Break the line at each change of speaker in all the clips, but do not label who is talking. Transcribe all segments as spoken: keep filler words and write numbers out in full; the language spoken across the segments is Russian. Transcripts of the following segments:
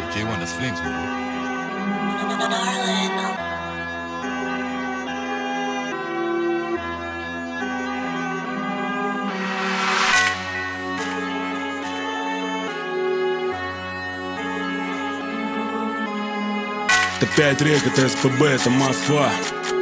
J one, das Flames, Bro.
Это пять рек, это СПБ, это Москва.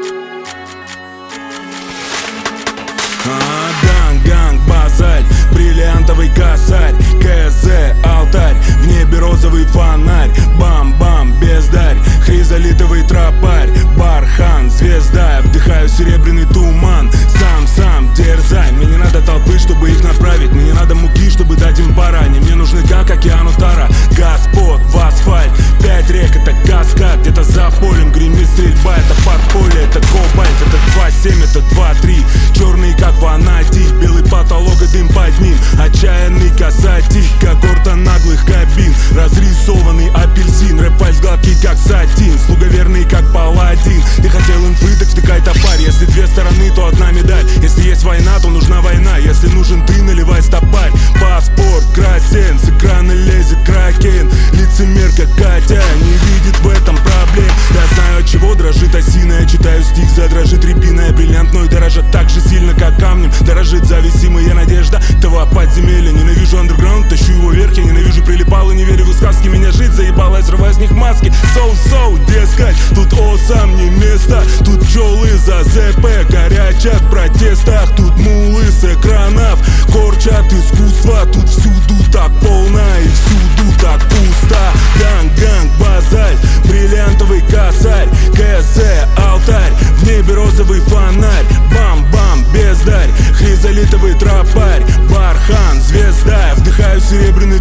А, ганг, ганг, базаль, бриллиантовый косарь, КЗ, алтарь, в небе розовый фонарь, бам-бам, бездарь, хризолитовый тропарь, бархан, звезда, вдыхаю серебряный туман, сам-сам дерзай, мне не надо толпы, чтобы их направить, мне не надо муки, чтобы дать им барани, мне нужны как океану Тара, Господ в асфальт, пять рек, это каскад, где-то за полем гремит стрельба, это подполье, это кобальт, это два семь, это два три, черный как ванадий, белый потолок и дым под ним, отчаянный касатик, когорта наглых кабин, разрисованный апельсин, рэп-вальс гладкий как сатин, слуга верный как паладин, ты хотел инфы, так втыкай топарь, если две стороны, то одна медаль, если есть война, то нужна война, если нужен ты, наливай стопарь, паспорт красен, с экрана лезет кракен, лицемер как Катя, не видит в этом проблем, я знаю, от чего дрожит осина, я читаю стих, задрожит рябиная, бриллиантной дорожит так же сильно, как камнем дорожит зависимая надежда этого подземелья. Ненавижу андерграунд, тащу его вверх, я ненавижу прилипал и не верю в сказки, меня жить заебало, я срываю с них маски. Соу-соу, дескать, тут о сам не место, тут пчелы за ЗП горячат в протестах, тут мулы с экранов корчат искусство, тут всюду так полно и всюду так пусто. Ганг-ганг, базаль, бриллиантовый косарь, КЗ, алтарь, в небе розовый фонарь, бам-бам, бездарь, хризолитовый тропарь, бархан, звезда, вдыхаю серебряный